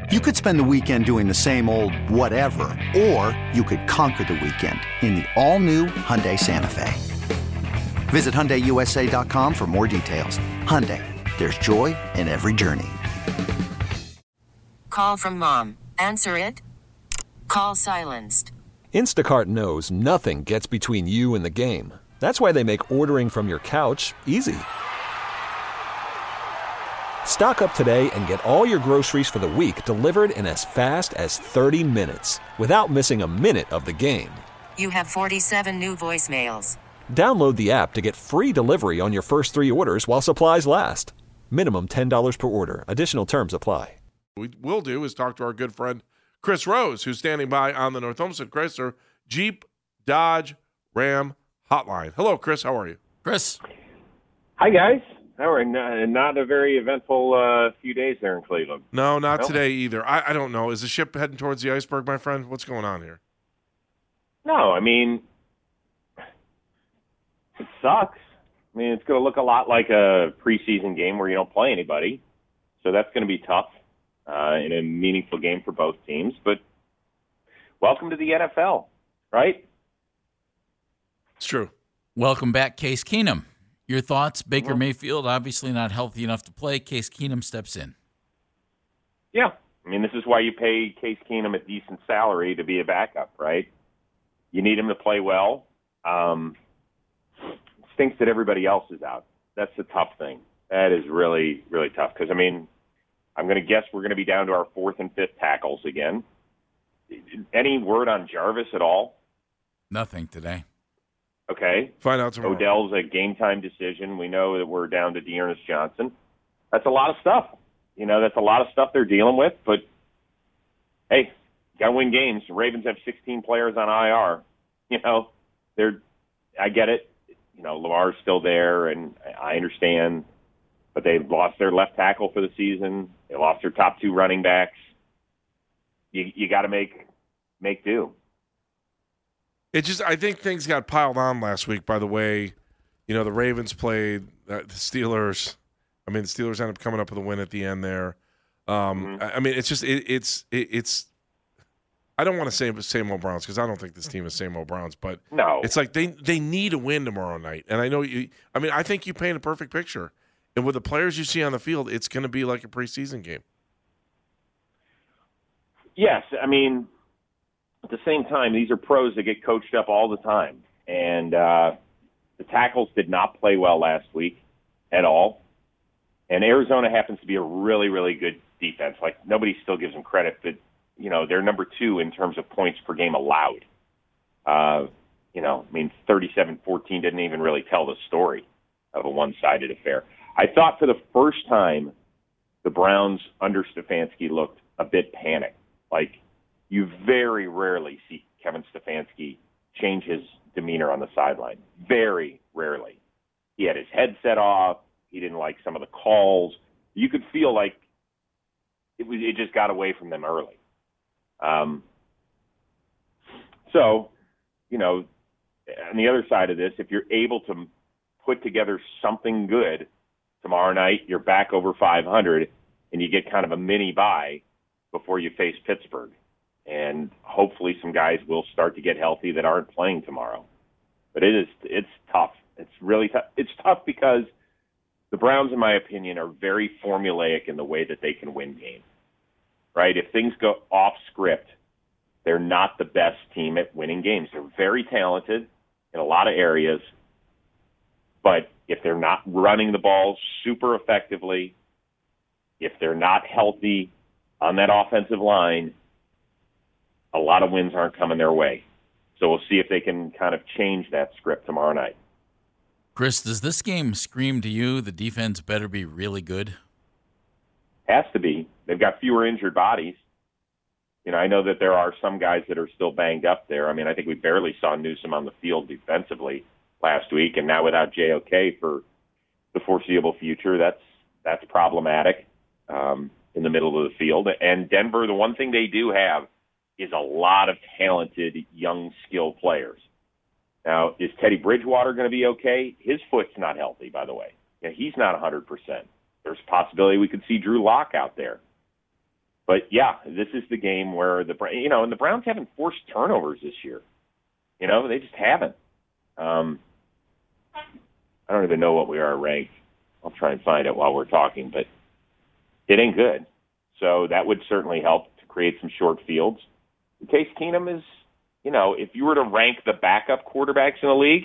You could spend the weekend doing the same old whatever, or you could conquer the weekend in the all-new Hyundai Santa Fe. Visit HyundaiUSA.com for more details. Hyundai, there's joy in every journey. Call from mom. Answer it. Call silenced. Instacart knows nothing gets between you and the game. That's why they make ordering from your couch easy. Stock up today and get all your groceries for the week delivered in as fast as 30 minutes without missing a minute of the game. You have 47 new voicemails. Download the app to get free delivery on your first 3 orders while supplies last. Minimum $10 per order. Additional terms apply. What we will do is talk to our good friend Chris Rose, who's standing by on the North Olmsted Chrysler Jeep Dodge Ram hotline. Hello, Chris. How are you? Chris. Hi, guys. How are you? Not a very eventful few days there in Cleveland. No, not today either. I don't know. Is the ship heading towards the iceberg, my friend? What's going on here? No, I mean, it sucks. I mean, it's going to look a lot like a preseason game where you don't play anybody. So that's going to be tough in a meaningful game for both teams. But welcome to the NFL, right? It's true. Welcome back, Case Keenum. Your thoughts? Baker Mayfield, obviously not healthy enough to play. Case Keenum steps in. Yeah. I mean, this is why you pay Case Keenum a decent salary to be a backup, right? You need him to play well. It stinks that everybody else is out. That's the tough thing. That is really, really tough because, I mean, I'm going to guess we're going to be down to our 4th and 5th tackles again. Any word on Jarvis at all? Nothing today. Okay. Find out tomorrow. Odell's a game-time decision. We know that we're down to Dearness Johnson. That's a lot of stuff. You know, that's a lot of stuff they're dealing with. But, hey, got to win games. The Ravens have 16 players on IR. You know, I get it. You know, Lamar's still there, and I understand. But they lost their left tackle for the season. They lost their top 2 running backs. You got to make do. I think things got piled on last week by the way, you know, the Ravens played the Steelers. I mean, the Steelers ended up coming up with a win at the end there. I mean, it's just, it's I don't want to say same old Browns because I don't think this team is same old Browns, but no, it's like they need a win tomorrow night. And I know I think you paint a perfect picture. And with the players you see on the field, it's going to be like a preseason game. Yes. I mean, at the same time, these are pros that get coached up all the time. And the tackles did not play well last week at all. And Arizona happens to be a really, really good defense. Like, nobody still gives them credit, but, you know, they're number 2 in terms of points per game allowed. You know, I mean, 37-14 didn't even really tell the story of a one-sided affair. I thought for the first time the Browns under Stefanski looked a bit panicked. Like, you very rarely see Kevin Stefanski change his demeanor on the sideline. Very rarely. He had his headset off. He didn't like some of the calls. You could feel like it just got away from them early. So, you know, on the other side of this, if you're able to put together something good tomorrow night, you're back over 500, and you get kind of a mini bye before you face Pittsburgh. And hopefully some guys will start to get healthy that aren't playing tomorrow. But it's tough. It's really tough. It's tough because the Browns, in my opinion, are very formulaic in the way that they can win games, right? If things go off script, they're not the best team at winning games. They're very talented in a lot of areas, but if they're not running the ball super effectively, if they're not healthy on that offensive line, a lot of wins aren't coming their way. So we'll see if they can kind of change that script tomorrow night. Chris, does this game scream to you the defense better be really good? Has to be. They've got fewer injured bodies. You know, I know that there are some guys that are still banged up there. I mean, I think we barely saw Newsome on the field defensively last week, and now without JOK for the foreseeable future, that's problematic in the middle of the field. And Denver, the one thing they do have is a lot of talented, young, skilled players. Now, is Teddy Bridgewater going to be okay? His foot's not healthy, by the way. Yeah, he's not 100%. There's a possibility we could see Drew Lock out there. But yeah, this is the game where and the Browns haven't forced turnovers this year. They just haven't. I don't even know what we are ranked. I'll try and find it while we're talking, but it ain't good. So that would certainly help to create some short fields. Case Keenum is, if you were to rank the backup quarterbacks in the league,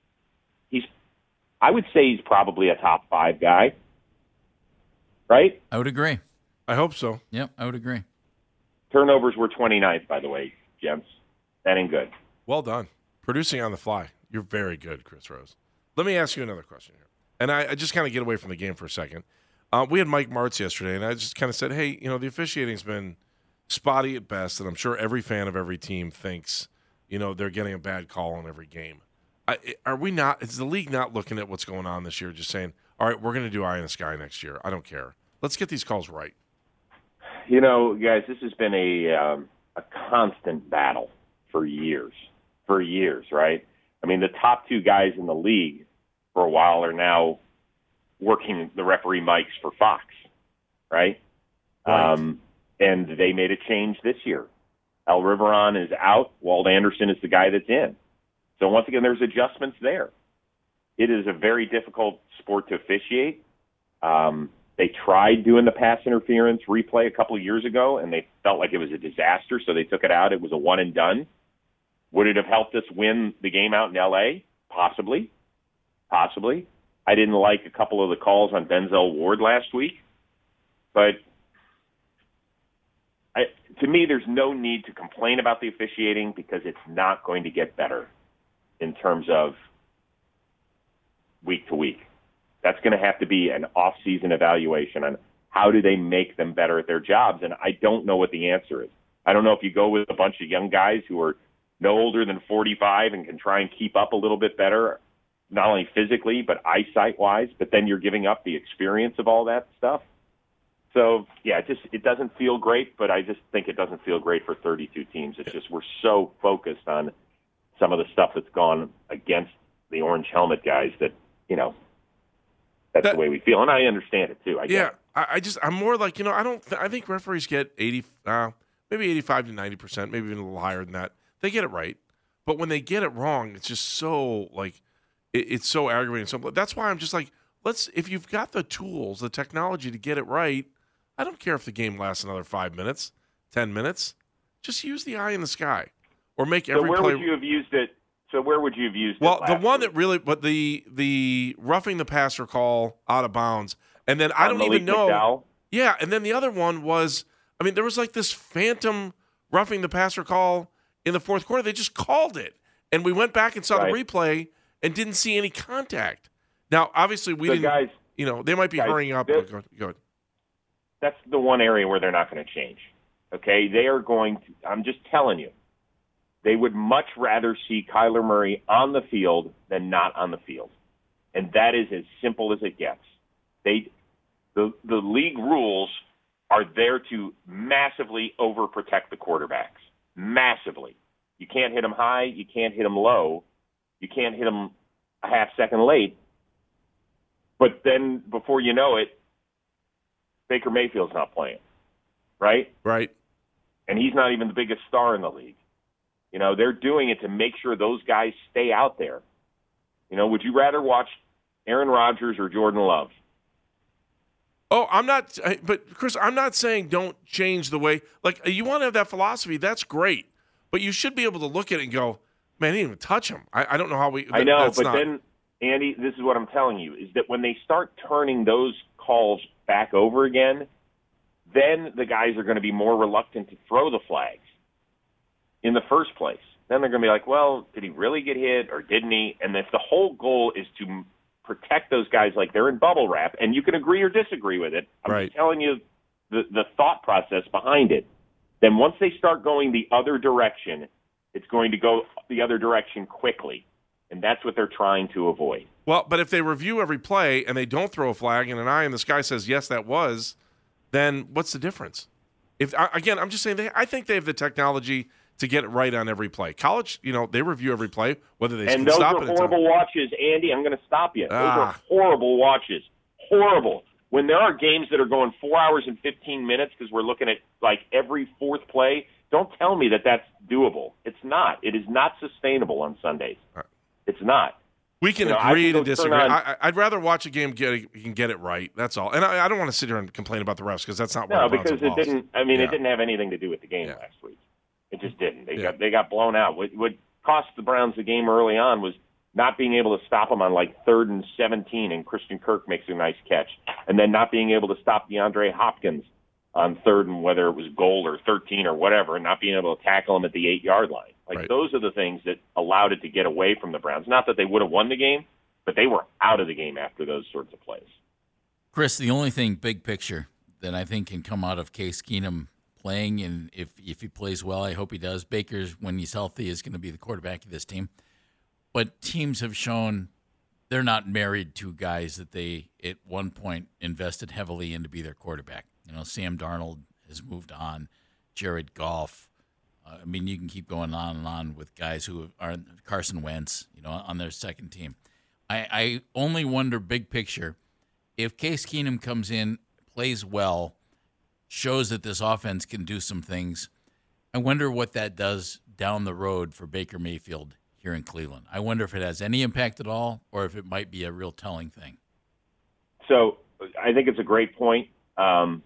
I would say he's probably a top 5 guy. Right? I would agree. I hope so. Yep, I would agree. Turnovers were 29th, by the way, gents. That ain't good. Well done. Producing on the fly. You're very good, Chris Rose. Let me ask you another question here. And I just kind of get away from the game for a second. We had Mike Martz yesterday, and I just kind of said, hey, the officiating's been spotty at best, and I'm sure every fan of every team thinks, they're getting a bad call in every game. Is the league not looking at what's going on this year, just saying, all right, we're going to do eye in the sky next year. I don't care. Let's get these calls right. Guys, this has been a constant battle for years, right? I mean, the top 2 guys in the league for a while are now working the referee mics for Fox, right? And they made a change this year. Al Riveron is out. Walt Anderson is the guy that's in. So once again, there's adjustments there. It is a very difficult sport to officiate. They tried doing the pass interference replay a couple of years ago, and they felt like it was a disaster, so they took it out. It was a one and done. Would it have helped us win the game out in L.A.? Possibly. I didn't like a couple of the calls on Denzel Ward last week, but to me, there's no need to complain about the officiating because it's not going to get better in terms of week to week. That's going to have to be an off-season evaluation on how do they make them better at their jobs, and I don't know what the answer is. I don't know if you go with a bunch of young guys who are no older than 45 and can try and keep up a little bit better, not only physically but eyesight-wise, but then you're giving up the experience of all that stuff. So, yeah, it doesn't feel great, but I just think it doesn't feel great for 32 teams. It's just we're so focused on some of the stuff that's gone against the orange helmet guys that, that's the way we feel. And I understand it, too. I'm more like, I think referees get 80, maybe 85 to 90%, maybe even a little higher than that. They get it right. But when they get it wrong, it's just so, it's so aggravating. So that's why I'm just like, if you've got the tools, the technology to get it right, I don't care if the game lasts another 5 minutes, 10 minutes. Just use the eye in the sky, or make every play. So where would you have used it? Well, the one that really, but the roughing the passer call out of bounds, and then I don't even know. McDowell? Yeah, and then the other one was, there was this phantom roughing the passer call in the fourth quarter. They just called it, and we went back and saw the replay and didn't see any contact. Now, obviously, we didn't. Guys, they might be hurrying up. Go ahead. That's the one area where they're not going to change. Okay, they are going to. I'm just telling you, they would much rather see Kyler Murray on the field than not on the field, and that is as simple as it gets. The league rules are there to massively overprotect the quarterbacks. Massively. You can't hit them high. You can't hit them low. You can't hit them a half second late. But then, before you know it, Baker Mayfield's not playing, right? Right. And he's not even the biggest star in the league. They're doing it to make sure those guys stay out there. Would you rather watch Aaron Rodgers or Jordan Love? Oh, I'm not. But Chris, I'm not saying don't change the way. You want to have that philosophy. That's great, but you should be able to look at it and go, "Man, he didn't even touch him." I don't know how we. I know, but then, Andy, this is what I'm telling you: is that when they start turning those calls back over again, then the guys are going to be more reluctant to throw the flags in the first place. Then they're going to be like, "Well, did he really get hit or didn't he?" And if the whole goal is to protect those guys like they're in bubble wrap, and you can agree or disagree with it. I'm just telling you the thought process behind it. Then once they start going the other direction, it's going to go the other direction quickly, and that's what they're trying to avoid. Well, but if they review every play and they don't throw a flag and an eye in the sky says, yes, that was, then what's the difference? Again, I'm just saying I think they have the technology to get it right on every play. College, they review every play, whether they can stop it. And those are horrible watches, Andy. I'm going to stop you. Those are horrible watches. Horrible. when there are games that are going 4 hours and 15 minutes because we're looking at like every fourth play, don't tell me that that's doable. It's not. It is not sustainable on Sundays. It's not. We can agree to disagree. I'd rather watch a game you can get it right. That's all. And I don't want to sit here and complain about the refs because that's not what the Browns because it didn't. I mean, it didn't have anything to do with the game last week. It just didn't. They got blown out. What cost the Browns the game early on was not being able to stop them on like 3rd and 17, and Christian Kirk makes a nice catch, and then not being able to stop DeAndre Hopkins on 3rd and whether it was goal or 13 or whatever, and not being able to tackle him at the 8-yard line. Like those are the things that allowed it to get away from the Browns. Not that they would have won the game, but they were out of the game after those sorts of plays. Chris, the only thing big picture that I think can come out of Case Keenum playing, and if he plays well, I hope he does. Baker, when he's healthy, is going to be the quarterback of this team. But teams have shown they're not married to guys that they at one point invested heavily in to be their quarterback. You know, Sam Darnold has moved on, Jared Goff. I mean, you can keep going on and on with guys who are Carson Wentz, you know, on their second team. I only wonder, big picture, if Case Keenum comes in, plays well, shows that this offense can do some things, I wonder what that does down the road for Baker Mayfield here in Cleveland. I wonder if it has any impact at all or if it might be a real telling thing. So I think it's a great point. I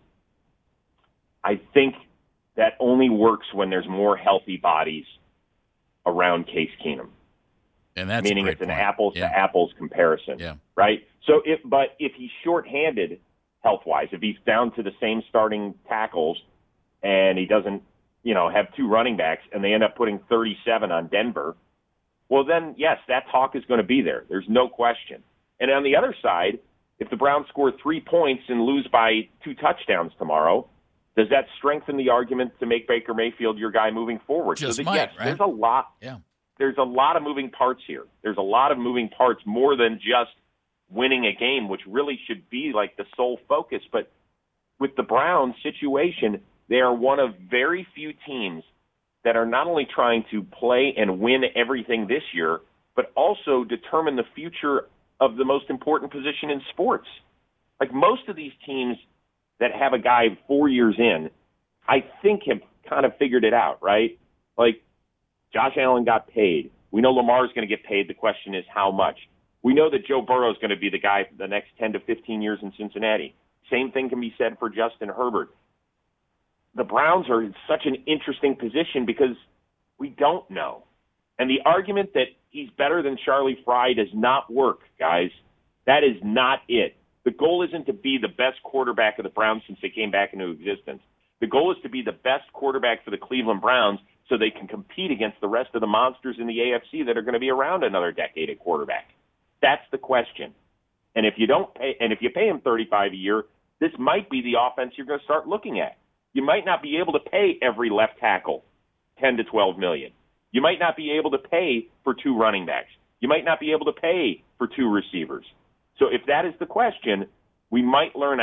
think that only works when there's more healthy bodies around Case Keenum. And that's meaning it's an apples to apples comparison, yeah. Right? So if he's shorthanded health-wise, if he's down to the same starting tackles and he doesn't, have 2 running backs and they end up putting 37 on Denver, well then, yes, that talk is going to be there. There's no question. And on the other side, if the Browns score 3 points and lose by 2 touchdowns tomorrow, does that strengthen the argument to make Baker Mayfield your guy moving forward? Right? There's a lot. Yeah. There's a lot of moving parts here. There's a lot of moving parts more than just winning a game, which really should be like the sole focus. But with the Browns situation, they are one of very few teams that are not only trying to play and win everything this year, but also determine the future of the most important position in sports. Like most of these teams that have a guy 4 years in, I think have kind of figured it out, right? Like Josh Allen got paid. We know Lamar's going to get paid. The question is how much. We know that Joe Burrow is going to be the guy for the next 10 to 15 years in Cincinnati. Same thing can be said for Justin Herbert. The Browns are in such an interesting position because we don't know. And the argument that he's better than Charlie Fry does not work, guys. That is not it. The goal isn't to be the best quarterback of the Browns since they came back into existence. The goal is to be the best quarterback for the Cleveland Browns so they can compete against the rest of the monsters in the AFC that are going to be around another decade at quarterback. That's the question. And if you pay him $35 a year, this might be the offense you're going to start looking at. You might not be able to pay every left tackle $10 to $12 million. You might not be able to pay for 2 running backs. You might not be able to pay for 2 receivers. So if that is the question, we might learn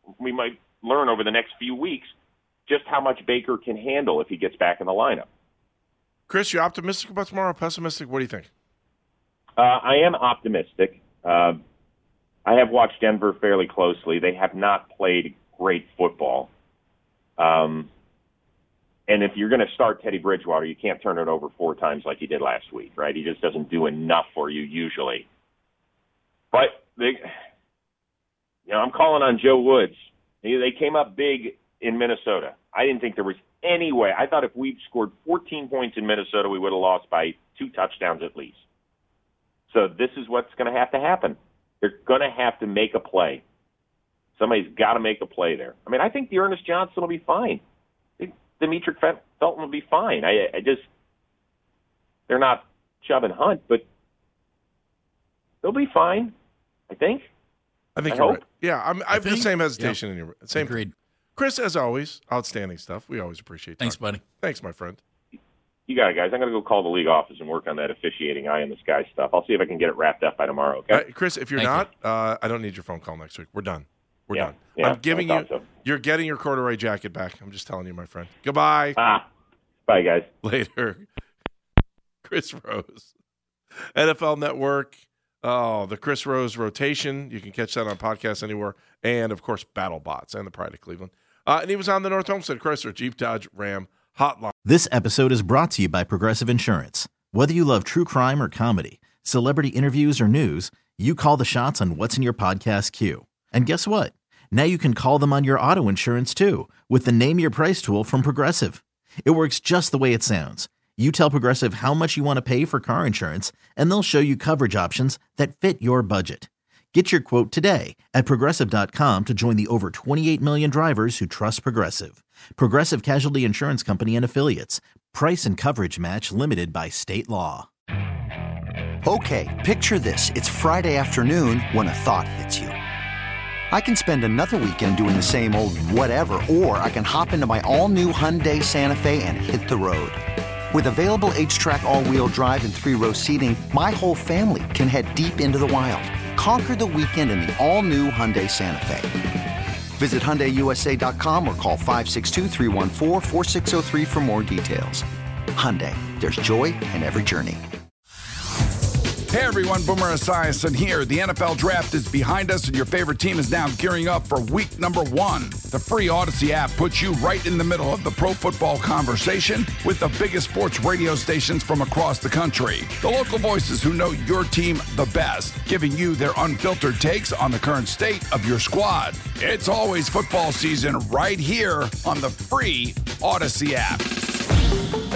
over the next few weeks just how much Baker can handle if he gets back in the lineup. Chris, you optimistic about tomorrow or pessimistic? What do you think? I am optimistic. I have watched Denver fairly closely. They have not played great football. And if you're going to start Teddy Bridgewater, you can't turn it over 4 times like he did last week, right? He just doesn't do enough for you usually. But I'm calling on Joe Woods. They came up big in Minnesota. I didn't think there was any way. I thought if we'd scored 14 points in Minnesota, we would have lost by 2 touchdowns at least. So this is what's going to happen. They're going to have to make a play. Somebody's got to make a play there. I mean, I think Ernest Johnson will be fine. I think Demetric Felton will be fine. They're not Chubb and Hunt, but they'll be fine, I think. I think you're right. Yeah, I have the same hesitation in your same. Agreed. Chris, as always, outstanding stuff. We always appreciate it. Thanks, buddy. Thanks, my friend. You got it, guys. I'm going to go call the league office and work on that officiating eye in the sky stuff. I'll see if I can get it wrapped up by tomorrow, okay? Chris, if you're not, I don't need your phone call next week. We're done. We're done. Yeah, I'm giving you're getting your corduroy jacket back. I'm just telling you, my friend. Goodbye. Bye, guys. Later. Chris Rose, NFL Network, Oh, the Chris Rose rotation. You can catch that on podcast anywhere. And, of course, BattleBots and the Pride of Cleveland. And he was on the North Homestead Chrysler Jeep Dodge Ram hotline. This episode is brought to you by Progressive Insurance. Whether you love true crime or comedy, celebrity interviews or news, you call the shots on what's in your podcast queue. And guess what? Now you can call them on your auto insurance too with the Name Your Price tool from Progressive. It works just the way it sounds. You tell Progressive how much you want to pay for car insurance, and they'll show you coverage options that fit your budget. Get your quote today at Progressive.com to join the over 28 million drivers who trust Progressive. Progressive Casualty Insurance Company and Affiliates. Price and coverage match limited by state law. Okay, picture this. It's Friday afternoon when a thought hits you. I can spend another weekend doing the same old whatever, or I can hop into my all-new Hyundai Santa Fe and hit the road. With available H-Track all-wheel drive and 3-row seating, my whole family can head deep into the wild. Conquer the weekend in the all-new Hyundai Santa Fe. Visit HyundaiUSA.com or call 562-314-4603 for more details. Hyundai, there's joy in every journey. Hey everyone, Boomer Esiason here. The NFL Draft is behind us and your favorite team is now gearing up for week number 1. The free Odyssey app puts you right in the middle of the pro football conversation with the biggest sports radio stations from across the country. The local voices who know your team the best, giving you their unfiltered takes on the current state of your squad. It's always football season right here on the free Odyssey app.